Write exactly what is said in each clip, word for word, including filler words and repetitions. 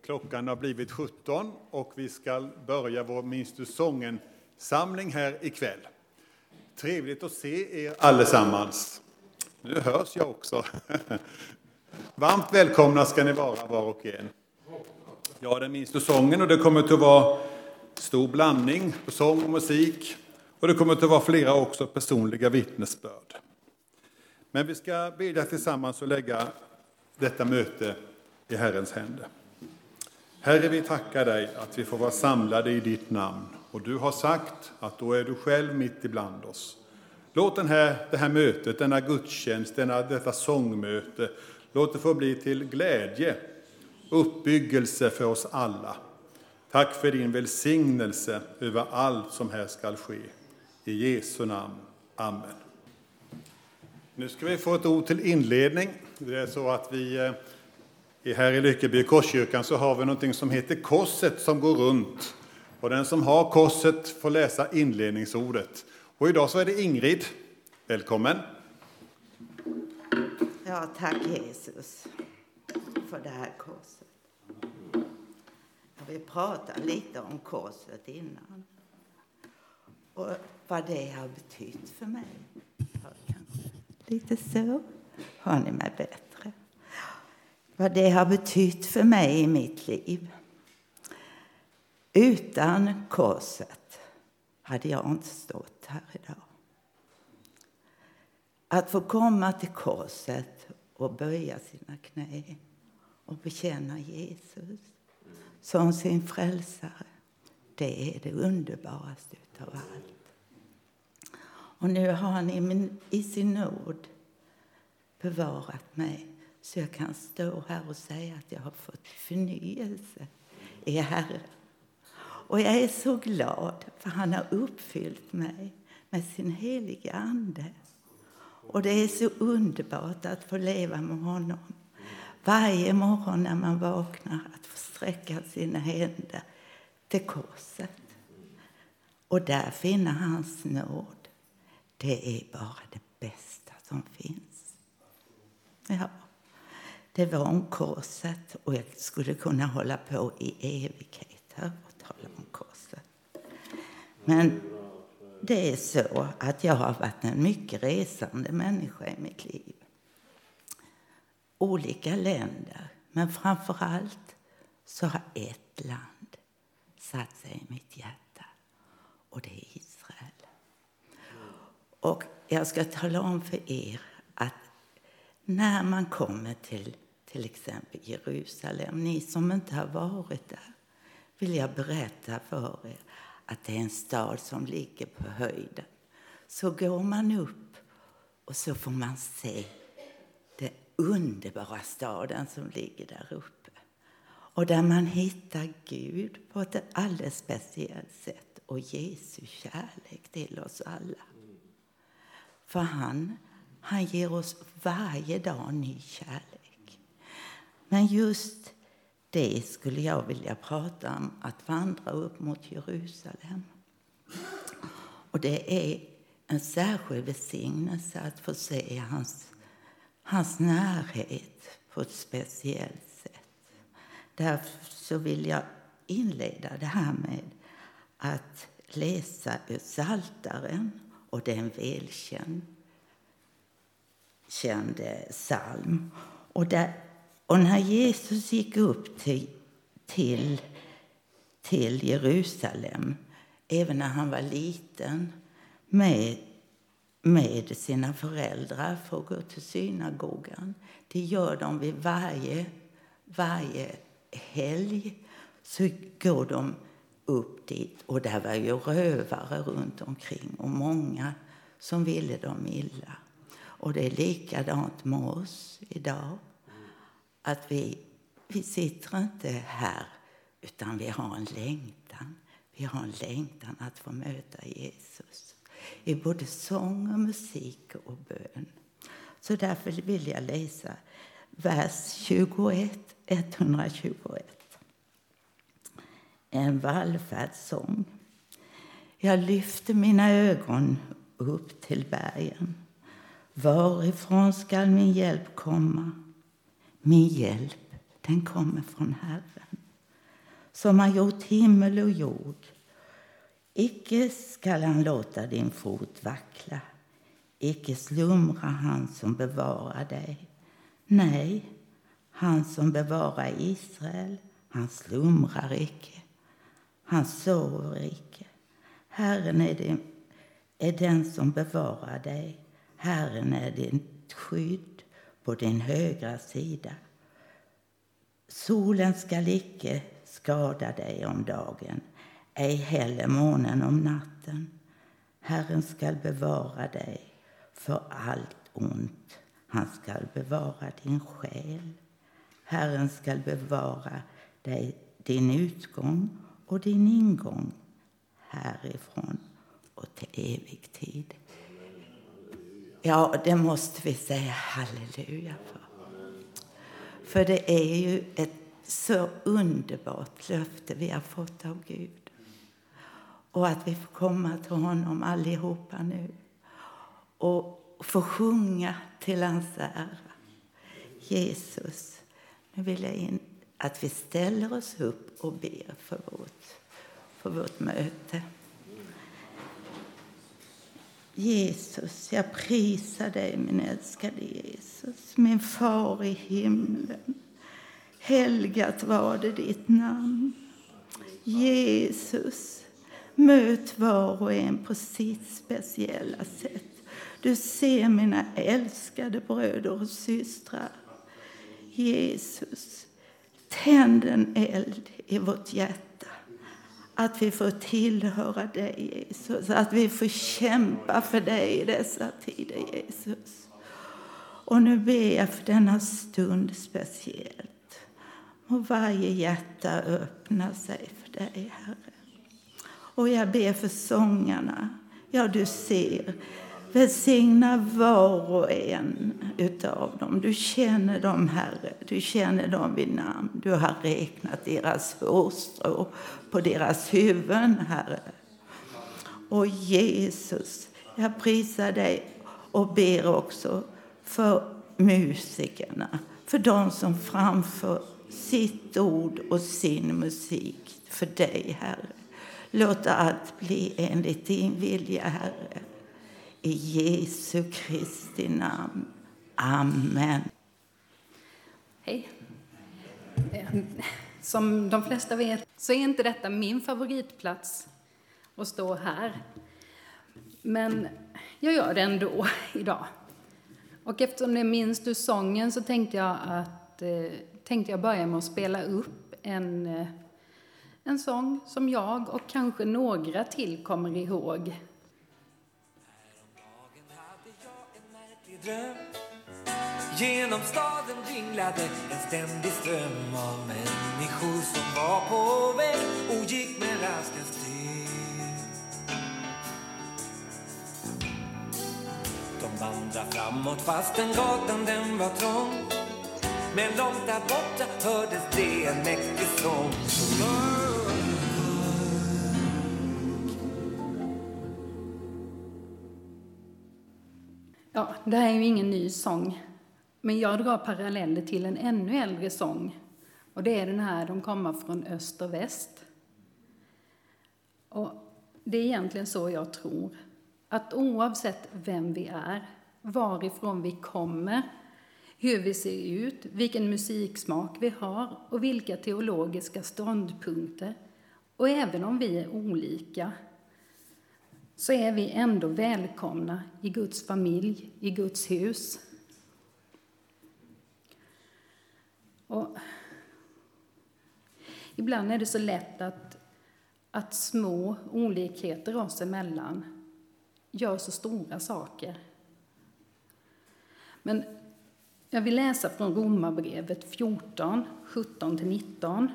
Klockan har blivit sjutton och vi ska börja vår Minns du sången-samling här ikväll. Trevligt att se er allesammans. Nu hörs jag också. Varmt välkomna ska ni vara var och en. Ja, det minns du sången och det kommer att vara stor blandning på sång och musik. Och det kommer att vara flera också personliga vittnesbörd. Men vi ska bedja tillsammans och lägga detta möte i Herrens händer. Herre, vi tackar dig att vi får vara samlade i ditt namn. Och du har sagt att då är du själv mitt ibland oss. Låt den här, det här mötet, denna gudstjänst, denna, detta sångmöte, låt det få bli till glädje, uppbyggelse för oss alla. Tack för din välsignelse över allt som här ska ske. I Jesu namn. Amen. Nu ska vi få ett ord till inledning. Det är så att vi här i Lyckeby Korskyrkan så har vi någonting som heter korset som går runt. Och den som har korset får läsa inledningsordet. Och idag så är det Ingrid. Välkommen. Ja, tack Jesus för det här korset. Jag vill prata lite om korset innan. Och vad det har betytt för mig. Lite så. Hör ni mig bättre? Vad det har betytt för mig i mitt liv. Utan korset hade jag inte stått här idag. Att få komma till korset och böja sina knä och bekänna Jesus som sin frälsare. Det är det underbaraste utav allt. Och nu har han i, i sin nåd bevarat mig. Så jag kan stå här och säga att jag har fått förnyelse i Herren. Och jag är så glad för han har uppfyllt mig med sin heliga ande. Och det är så underbart att få leva med honom. Varje morgon när man vaknar att få sträcka sina händer till korset. Och där finner hans nåd. Det är bara det bästa som finns. Ja. Det var om korset och jag skulle kunna hålla på i evigheter och tala om korset. Men det är så att jag har varit en mycket resande människa i mitt liv. Olika länder, men framförallt så har ett land satt sig i mitt hjärta och det är Israel. Och jag ska tala om för er att när man kommer till till exempel Jerusalem, ni som inte har varit där, vill jag berätta för er att det är en stad som ligger på höjden. Så går man upp och så får man se den underbara staden som ligger där uppe. Och där man hittar Gud på ett alldeles speciellt sätt och Jesu kärlek till oss alla. För han, han ger oss varje dag ny kärlek. Men just det skulle jag vilja prata om, att vandra upp mot Jerusalem. Och det är en särskild välsignelse att få se hans, hans närhet på ett speciellt sätt. Därför så vill jag inleda det här med att läsa ur Psaltaren, och det är en välkänd känd psalm. Och där Och när Jesus gick upp till, till, till Jerusalem, även när han var liten, med, med sina föräldrar för att gå till synagogan. Det gör de vid varje, varje helg, så går de upp dit. Och där var ju rövare runt omkring och många som ville dem illa. Och det är likadant med oss idag. Att vi, vi sitter inte här utan vi har en längtan. Vi har en längtan att få möta Jesus. I både sång och musik och bön. Så därför vill jag läsa vers tjugoett, etthundratjugoett. En vallfärdssång. Jag lyfter mina ögon upp till bergen. Varifrån skall min hjälp komma? Min hjälp, den kommer från Herren som har gjort himmel och jord. Icke skall han låta din fot vackla. Icke slumrar han som bevarar dig. Nej, han som bevarar Israel, han slumrar icke. Han sover icke. Herren är, din, är den som bevarar dig. Herren är ditt skydd på din högra sida. Solen skall icke skada dig om dagen, ej heller månen om natten. Herren skall bevara dig för allt ont. Han skall bevara din själ. Herren skall bevara dig, din utgång och din ingång härifrån och till evig tid. Ja, det måste vi säga halleluja för. För det är ju ett så underbart löfte vi har fått av Gud. Och att vi får komma till honom allihopa nu. Och få sjunga till hans ära. Jesus, nu vill jag in att vi ställer oss upp och ber för vårt, för vårt möte. Jesus, jag prisar dig, min älskade Jesus, min far i himlen. Helgat var det ditt namn. Jesus, möt var och en på sitt speciella sätt. Du ser mina älskade bröder och systrar. Jesus, tänd en eld i vårt hjärta. Att vi får tillhöra dig, Jesus. Att vi får kämpa för dig i dessa tider, Jesus. Och nu ber jag för denna stund speciellt. Och varje hjärta öppnar sig för dig, Herre. Och jag ber för sångarna. Ja, du ser. Välsigna var och en utav dem. Du känner dem, Herre. Du känner dem vid namn. Du har räknat deras hårstrå på deras huvuden, Herre. Och Jesus, jag prisar dig och ber också för musikerna. För de som framför sitt ord och sin musik för dig, Herre. Låt allt bli enligt din vilja, Herre. I Jesu Kristi namn. Amen. Hej. Som de flesta vet så är inte detta min favoritplats att stå här. Men jag gör det ändå idag. Och eftersom det minns du sången så tänkte jag att eh, tänkte jag börja med att spela upp en, eh, en sång som jag och kanske några till kommer ihåg. Dröm. Genom staden ringlade en ständig ström av människor som var på väg och gick med raska steg. De vandrade framåt fast den gatan den var trång. Men långt där borta hördes det en mäktig sång. Ja, det här är ju ingen ny sång. Men jag drar paralleller till en ännu äldre sång. Och det är den här, de kommer från öst och väst. Och det är egentligen så jag tror. Att oavsett vem vi är, varifrån vi kommer, hur vi ser ut, vilken musiksmak vi har och vilka teologiska ståndpunkter. Och även om vi är olika, så är vi ändå välkomna i Guds familj, i Guds hus. Och ibland är det så lätt att, att små olikheter oss emellan gör så stora saker. Men jag vill läsa från Romarbrevet fjorton, sjutton till nitton.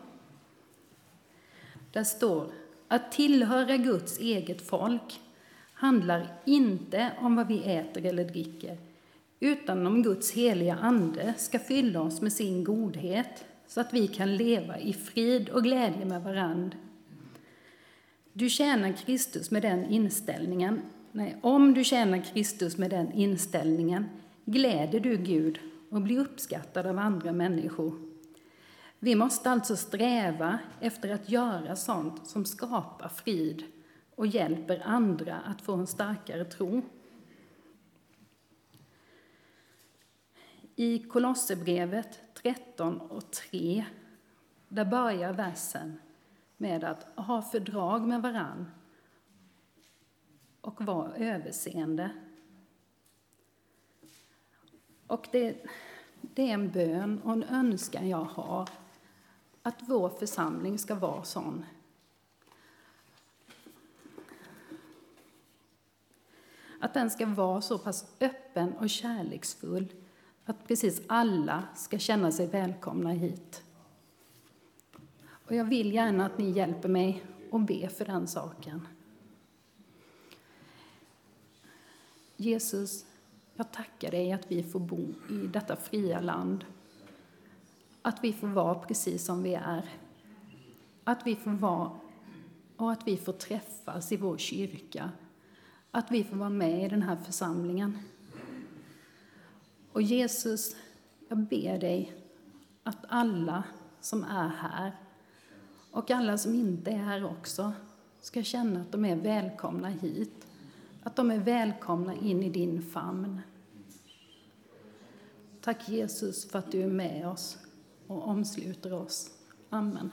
Där står: att tillhöra Guds eget folk handlar inte om vad vi äter eller dricker, utan om Guds heliga ande ska fylla oss med sin godhet, så att vi kan leva i frid och glädje med varandra. Du tjänar Kristus med den inställningen, nej, om du tjänar Kristus med den inställningen, gläder du Gud och blir uppskattad av andra människor. Vi måste alltså sträva efter att göra sånt som skapar frid och hjälper andra att få en starkare tro. I Kolosserbrevet tretton och tre, där börjar versen med att ha fördrag med varann och vara överseende. Och det, det är en bön och en önskan jag har, att vår församling ska vara sån. Att den ska vara så pass öppen och kärleksfull att precis alla ska känna sig välkomna hit. Och jag vill gärna att ni hjälper mig och be för den saken. Jesus, jag tackar dig att vi får bo i detta fria land. Att vi får vara precis som vi är. Att vi får vara och att vi får träffas i vår kyrka. Att vi får vara med i den här församlingen. Och Jesus, jag ber dig att alla som är här och alla som inte är här också ska känna att de är välkomna hit. Att de är välkomna in i din famn. Tack Jesus för att du är med oss och omsluter oss. Amen.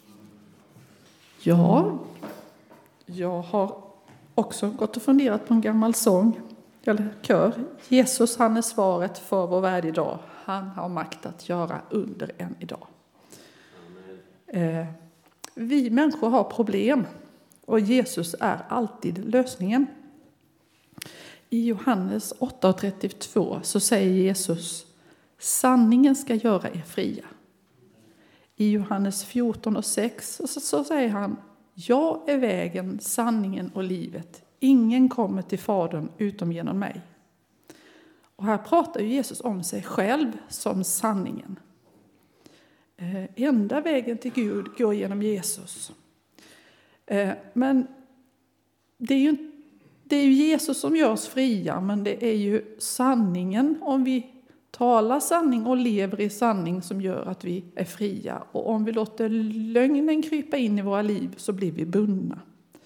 Ja, jag har också gått och funderat på en gammal sång, eller kör. Jesus, han är svaret för vår värld idag. Han har makt att göra under än idag. Eh, vi människor har problem och Jesus är alltid lösningen. I Johannes åtta och trettiotvå så säger Jesus: sanningen ska göra er fria. I Johannes fjorton och sex så, så säger han: jag är vägen, sanningen och livet. Ingen kommer till Fadern utom genom mig. Och här pratar ju Jesus om sig själv som sanningen. Eh, enda vägen till Gud går genom Jesus. Eh, men det är ju inte Det är ju Jesus som gör oss fria, men det är ju sanningen, om vi talar sanning och lever i sanning, som gör att vi är fria. Och om vi låter lögnen krypa in i våra liv så blir vi bundna.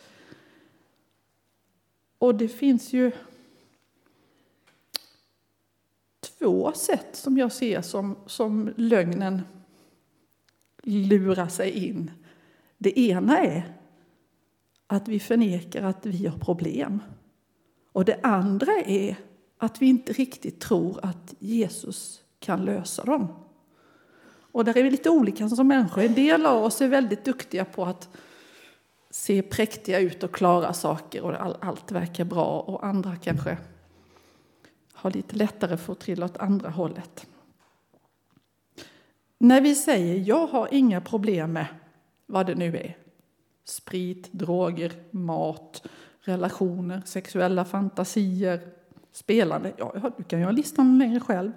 Och det finns ju två sätt som jag ser som, som lögnen lurar sig in. Det ena är att vi förnekar att vi har problem. Och det andra är att vi inte riktigt tror att Jesus kan lösa dem. Och där är vi lite olika som människor. En del av oss är väldigt duktiga på att se präktiga ut och klara saker och allt verkar bra. Och andra kanske har lite lättare för att trilla åt andra hållet. När vi säger jag har inga problem med vad det nu är. Sprit, droger, mat, relationer, sexuella fantasier, spelande. Ja, du kan ju ha listan längre själv.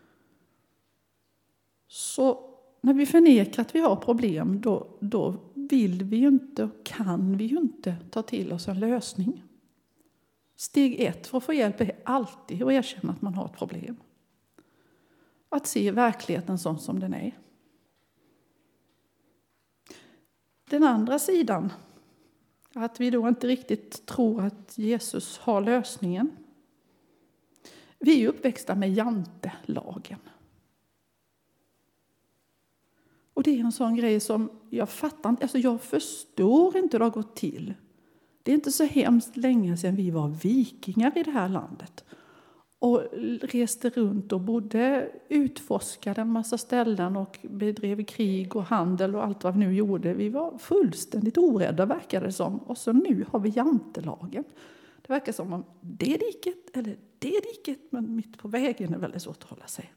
Så när vi förnekar att vi har problem, då, då vill vi ju inte och kan vi ju inte ta till oss en lösning. Steg ett för att få hjälp är alltid att erkänna att man har ett problem. Att se verkligheten sån som den är. Den andra sidan, att vi då inte riktigt tror att Jesus har lösningen. Vi är uppväxta med jantelagen. Och det är en sån grej som jag fattar inte, alltså jag förstår inte hur det har gått till. Det är inte så hemskt länge sedan vi var vikingar i det här landet. Och reste runt och bodde, utforskade en massa ställen och bedrev krig och handel och allt vad vi nu gjorde. Vi var fullständigt orädda, verkade det som. Och så nu har vi jantelagen. Det verkar som om det diket eller det diket, men mitt på vägen är väldigt svårt att hålla sig.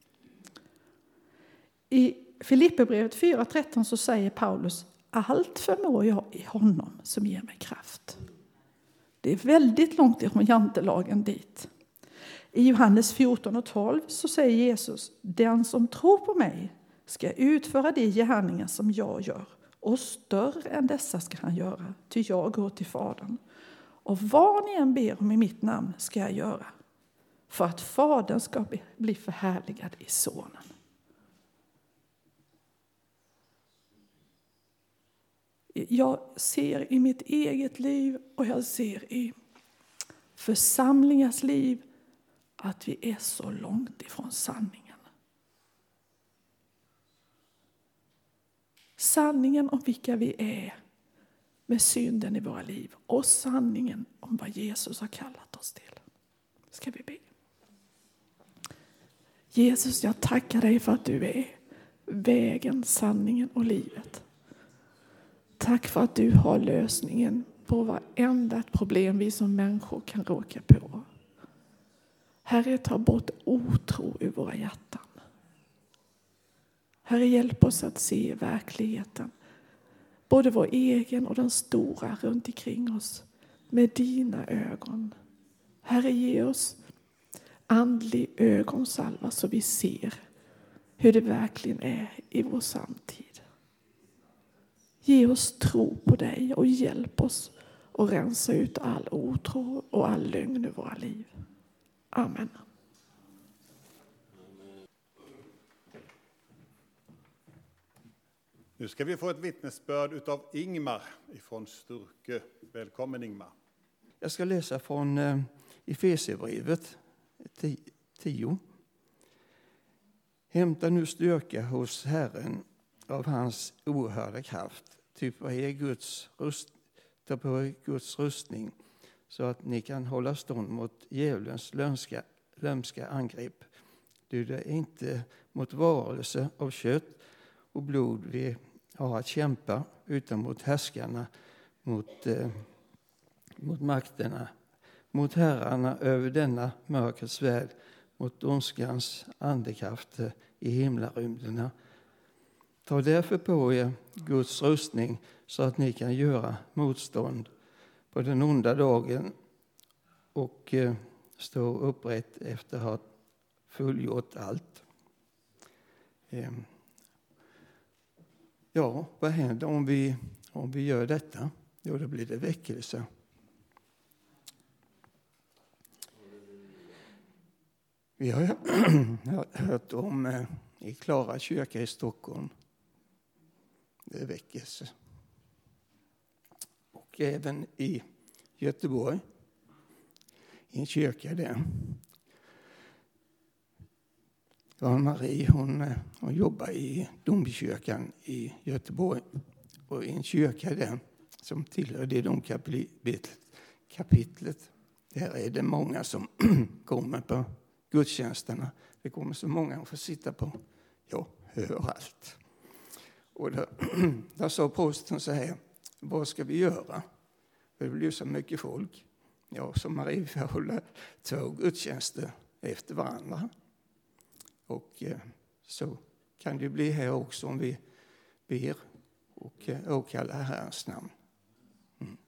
I Filipperbrevet fyra tretton så säger Paulus: allt förmår jag i honom som ger mig kraft. Det är väldigt långt ifrån jantelagen dit. I Johannes fjorton och tolv så säger Jesus: den som tror på mig ska utföra de gärningar som jag gör. Och större än dessa ska han göra, ty jag går till Fadern. Och vad ni än ber om i mitt namn ska jag göra, för att Fadern ska bli förhärligad i Sonen. jag ser i mitt eget liv och jag ser i församlingars liv att vi är så långt ifrån sanningen. Sanningen om vilka vi är med synden i våra liv och sanningen om vad Jesus har kallat oss till. Ska vi be? Jesus, jag tackar dig för att du är vägen, sanningen och livet. Tack för att du har lösningen på varenda problem vi som människor kan råka på. Herre, ta bort otro ur våra hjärtan. Herre, hjälp oss att se verkligheten, både vår egen och den stora runt omkring oss, med dina ögon. Herre, ge oss andlig ögonsalva så vi ser hur det verkligen är i vår samtid. Ge oss tro på dig och hjälp oss att rensa ut all otro och all lögn i våra liv. Amen. Nu ska vi få ett vittnesbörd utav Ingmar ifrån Sturkö. Välkommen Ingmar. Jag ska läsa från eh, Efesierbrevet tio. Hämta nu styrka hos Herren av hans oerhörda kraft. Typ vad är Guds rust, ta på er Guds rustning så att ni kan hålla stånd mot djävulens lömska, lömska angrepp. Det är inte mot varelse av kött och blod vi har att kämpa, utan mot härskarna, mot, eh, mot makterna, mot herrarna över denna mörkrets värld, mot ondskans andekrafter i himlarymderna. Ta därför på er Guds rustning så att ni kan göra motstånd på den onda dagen och eh, stå upprätt efter att ha fullgjort allt. Eh, Ja, vad händer om vi, om vi gör detta? Jo, då blir det väckelse. Vi har hört om eh, i Klara kyrka i Stockholm. Det är väckelse. Och även i Göteborg. I en kyrka där. Ja, Marie hon, hon jobbar i domkyrkan i Göteborg. Och i en kyrka där som tillhör det domkapitlet. Där är det många som kommer på gudstjänsterna. Det kommer så många att få sitta på. Ja, hör allt. Och då, då sa prästen så här. Vad ska vi göra? Det blir så mycket folk. Ja, så Marie får hålla två gudstjänster efter varandra. Och eh, så kan det bli här också om vi ber och eh, åkallar Herrens namn. Mm.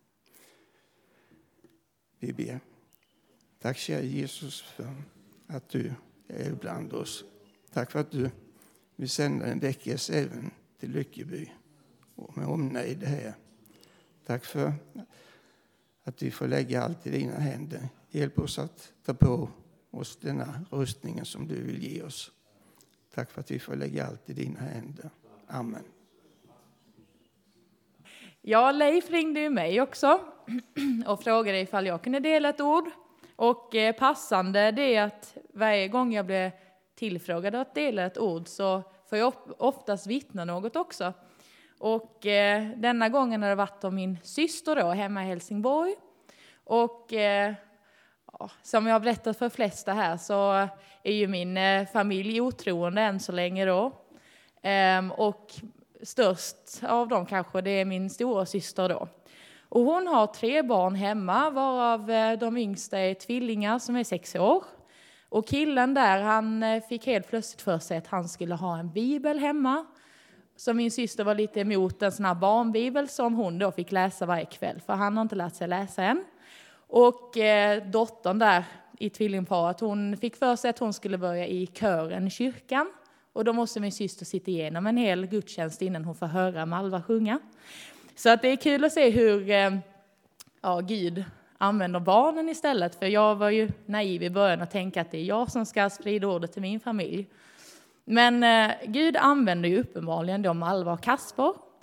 Vi ber. Tack kära Jesus för att du är bland oss. Tack för att du vill sända en väckelse även till Lyckeby och med omnejd här. Tack för att vi får lägga allt i dina händer. Hjälp oss att ta på oss denna rustningen som du vill ge oss. Tack för att vi får lägga allt i dina händer. Amen. Ja, Leif ringde ju mig också och frågade ifall jag kunde dela ett ord. Och passande det är att varje gång jag blir tillfrågad att dela ett ord så får jag oftast vittna något också. Och eh, denna gången har det varit om min syster då hemma i Helsingborg. Och eh, ja, som jag har berättat för de flesta här så är ju min eh, familj otroende än så länge då. Ehm, och störst av dem kanske det är min stora syster då. Och hon har tre barn hemma varav eh, de yngsta är tvillingar som är sex år. Och killen där han eh, fick helt plötsligt för sig att han skulle ha en bibel hemma. Så min syster var lite emot en sån här barnbibel som hon då fick läsa varje kväll. För han har inte lärt sig läsa än. Och eh, dottern där i tvillingparet hon fick för sig att hon skulle börja i kören i kyrkan. Och då måste min syster sitta igenom en hel gudstjänst innan hon får höra Malva sjunga. Så att det är kul att se hur eh, ja, Gud använder barnen istället. För jag var ju naiv i början och tänkte att det är jag som ska sprida ordet till min familj. Men eh, Gud använder ju uppenbarligen då Malva och Kasper.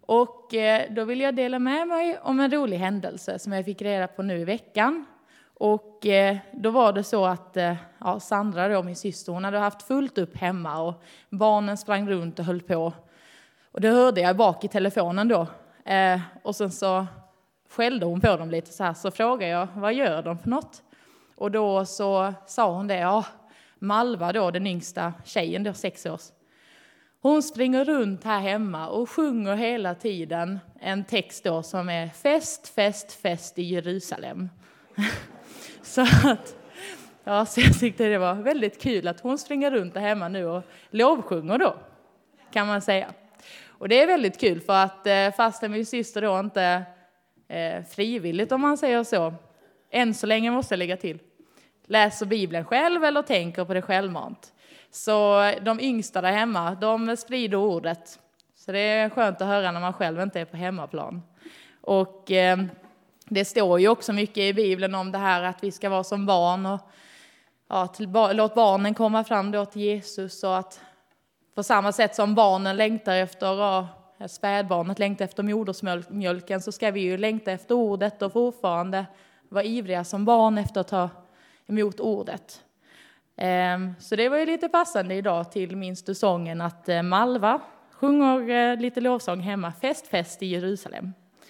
Och eh, då vill jag dela med mig om en rolig händelse som jag fick reda på nu i veckan. Och eh, då var det så att eh, ja, Sandra, då, min syster, hon hade haft fullt upp hemma och barnen sprang runt och höll på. Och det hörde jag bak i telefonen då. Eh, och sen så skällde hon på dem lite så här. Så frågade jag, vad gör de för något? Och då så sa hon det, ja, Malva då, den yngsta tjejen då, sex års. Hon springer runt här hemma och sjunger hela tiden en text då som är fest, fest, fest i Jerusalem. Så att, ja, så jag tyckte det var väldigt kul att hon springer runt där hemma nu och lovsjunger då, kan man säga. Och det är väldigt kul för att fastän min syster då inte eh, frivilligt, om man säger så, än så länge måste jag lägga till, läser Bibeln själv eller tänker på det självmant. Så de yngsta där hemma, de sprider ordet. Så det är skönt att höra när man själv inte är på hemmaplan. Och eh, det står ju också mycket i Bibeln om det här att vi ska vara som barn. Och ja, till, låt barnen komma fram då till Jesus. Och att på samma sätt som barnen längtar efter, ja, spädbarnet längtar efter modersmjölken, så ska vi ju längta efter ordet och fortfarande vara ivriga som barn efter att ta emot ordet. Så det var ju lite passande idag till minst sången att Malva sjunger lite lovsång hemma, fest, fest i Jerusalem.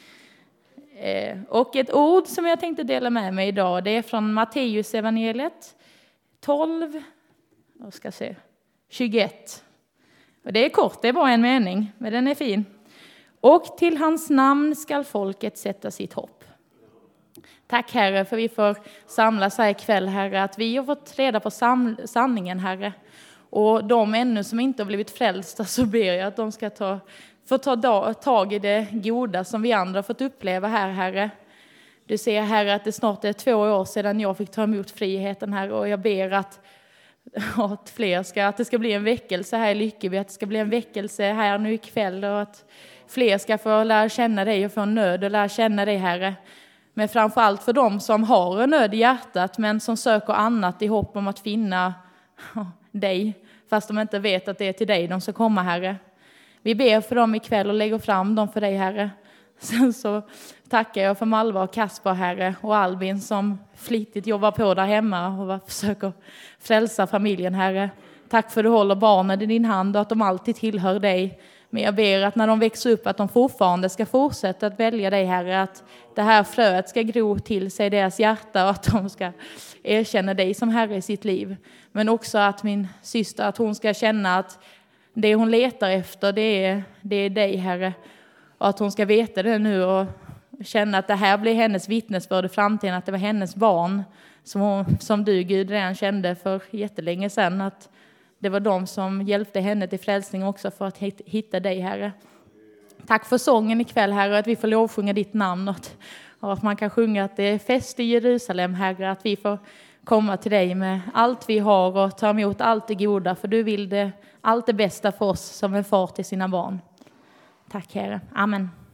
Och ett ord som jag tänkte dela med mig idag, det är från Matteus evangeliet tolv, jag ska se, tjugoett. Och det är kort, det är bara en mening, men den är fin. Och till hans namn skall folket sätta sitt hopp. Tack Herre för vi får samlas här ikväll, Herre, att vi har fått reda på sam- sanningen, Herre. Och de ännu som inte har blivit frälsta, så ber jag att de ska ta, få ta da- tag i det goda som vi andra har fått uppleva här, Herre. Du ser, Herre, att det snart är två år sedan jag fick ta emot friheten, Herre, och jag ber att, att fler ska, att det ska bli en väckelse här i Lyckeby, att det ska bli en väckelse här nu ikväll, och att fler ska få lära känna dig och få en nöd och lära känna dig, Herre. Men framförallt för dem som har en nöd i hjärtat men som söker annat i hopp om att finna dig, fast de inte vet att det är till dig de ska komma, Herre. Vi ber för dem ikväll och lägger fram dem för dig, Herre. Sen så tackar jag för Malva och Kasper, Herre, och Albin som flitigt jobbar på där hemma och försöker frälsa familjen, Herre. Tack för att du håller barnen i din hand och att de alltid tillhör dig. Men jag ber att när de växer upp att de fortfarande ska fortsätta att välja dig, Herre. Att det här fröet ska gro till sig deras hjärta och att de ska erkänna dig som Herre i sitt liv. Men också att min syster, att hon ska känna att det hon letar efter, det är, det är dig, Herre. Och att hon ska veta det nu och känna att det här blir hennes vittnesbörd i framtiden. Att det var hennes barn som, hon, som du, Gud, redan kände för jättelänge sedan. Att det var de som hjälpte henne till frälsning också för att hitta dig, Herre. Tack för sången ikväll, Herre, och att vi får lovsjunga ditt namn. Och att man kan sjunga att det är fest i Jerusalem, Herre. Att vi får komma till dig med allt vi har och ta emot allt det goda. För du vill det, allt det bästa för oss som är far till sina barn. Tack, Herre. Amen.